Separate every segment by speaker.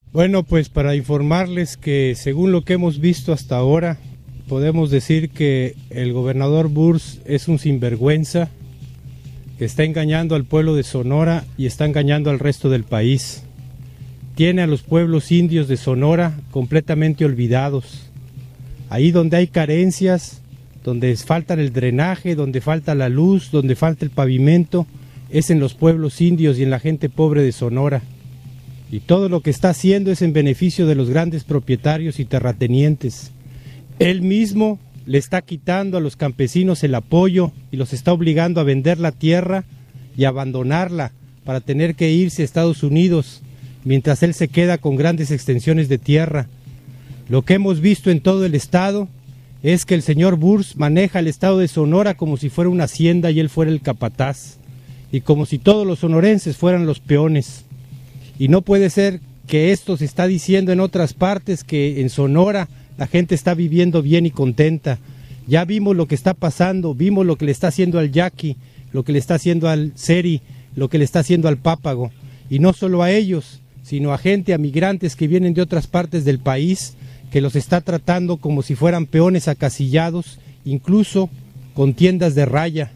Speaker 1: Bueno, pues para informarles que según lo que hemos visto hasta ahora, podemos decir que el gobernador Burs es un sinvergüenza que está engañando al pueblo de Sonora y está engañando al resto del país. Tiene a los pueblos indios de Sonora completamente olvidados. Ahí donde hay carencias, donde falta el drenaje, donde falta la luz, donde falta el pavimento, es en los pueblos indios y en la gente pobre de Sonora. Y todo lo que está haciendo es en beneficio de los grandes propietarios y terratenientes. Él mismo le está quitando a los campesinos el apoyo y los está obligando a vender la tierra y a abandonarla para tener que irse a Estados Unidos, mientras él se queda con grandes extensiones de tierra. Lo que hemos visto en todo el estado es que el señor Burs maneja el estado de Sonora como si fuera una hacienda y él fuera el capataz, y como si todos los sonorenses fueran los peones. Y no puede ser que esto se está diciendo en otras partes, que en Sonora la gente está viviendo bien y contenta. Ya vimos lo que está pasando, vimos lo que le está haciendo al yaqui, lo que le está haciendo al seri, lo que le está haciendo al pápago. Y no solo a ellos, sino a gente, a migrantes que vienen de otras partes del país, que los está tratando como si fueran peones acasillados, incluso con tiendas de raya.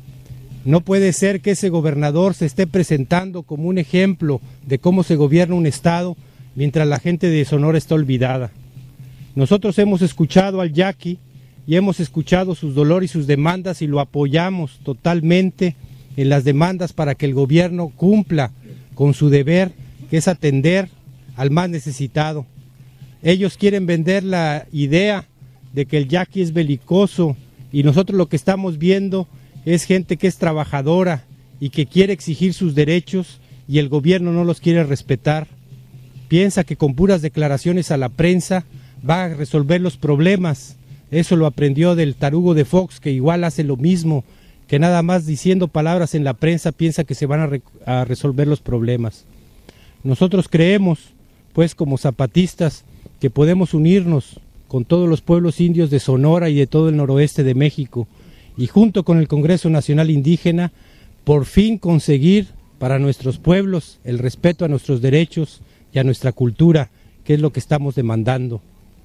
Speaker 1: No puede ser que ese gobernador se esté presentando como un ejemplo de cómo se gobierna un estado, mientras la gente de Sonora está olvidada. Nosotros hemos escuchado al yaqui y hemos escuchado sus dolores y sus demandas y lo apoyamos totalmente en las demandas para que el gobierno cumpla con su deber, que es atender al más necesitado. Ellos quieren vender la idea de que el yaqui es belicoso, y nosotros lo que estamos viendo es gente que es trabajadora y que quiere exigir sus derechos y el gobierno no los quiere respetar. Piensa que con puras declaraciones a la prensa va a resolver los problemas. Eso lo aprendió del tarugo de Fox, que igual hace lo mismo, que nada más diciendo palabras en la prensa piensa que se van a resolver los problemas. Nosotros creemos, pues como zapatistas, que podemos unirnos con todos los pueblos indios de Sonora y de todo el noroeste de México, y junto con el Congreso Nacional Indígena, por fin conseguir para nuestros pueblos el respeto a nuestros derechos y a nuestra cultura, que es lo que estamos demandando.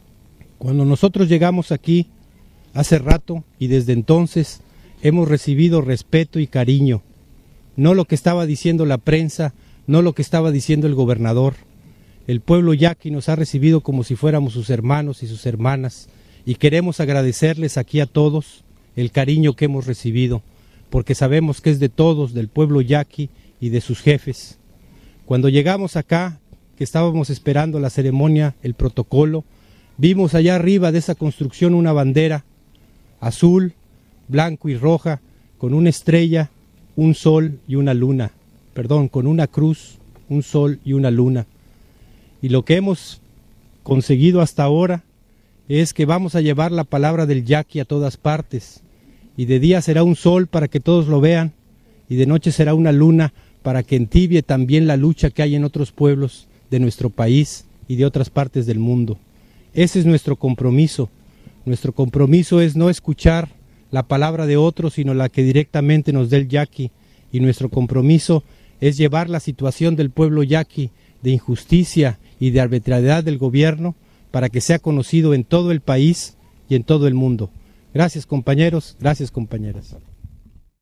Speaker 1: Cuando nosotros llegamos aquí hace rato y desde entonces hemos recibido respeto y cariño, no lo que estaba diciendo la prensa, no lo que estaba diciendo el gobernador. El pueblo yaqui nos ha recibido como si fuéramos sus hermanos y sus hermanas, y queremos agradecerles aquí a todos el cariño que hemos recibido, porque sabemos que es de todos, del pueblo yaqui y de sus jefes. Cuando llegamos acá, que estábamos esperando la ceremonia, el protocolo, vimos allá arriba de esa construcción una bandera azul, blanco y roja, con una estrella, un sol y una luna, con una cruz, un sol y una luna. Y lo que hemos conseguido hasta ahora es que vamos a llevar la palabra del yaqui a todas partes, y de día será un sol para que todos lo vean, y de noche será una luna para que entibie también la lucha que hay en otros pueblos de nuestro país y de otras partes del mundo. Ese es nuestro compromiso. Nuestro compromiso es no escuchar la palabra de otros, sino la que directamente nos dé el yaqui, y nuestro compromiso es llevar la situación del pueblo yaqui de injusticia y de arbitrariedad del gobierno para que sea conocido en todo el país y en todo el mundo. Gracias compañeros, gracias compañeras.